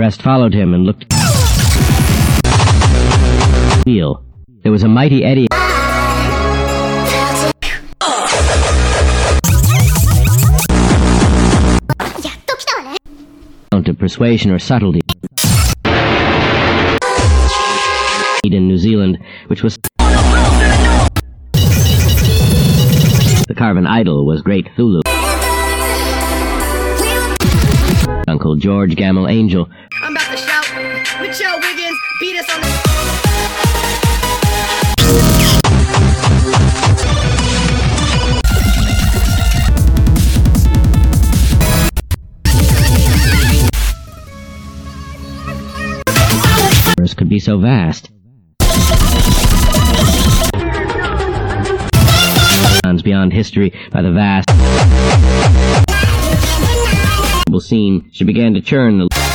rest followed him and looked. Wheel. There was a mighty eddy. Of persuasion or subtlety. In New Zealand, which was the carven idol was Great Thulu. Uncle George Gamble Angel. I'm about to shout, Mitchell Wiggins, beat us on the... Could be so vast. Beyond history by the vast scene, she began to churn the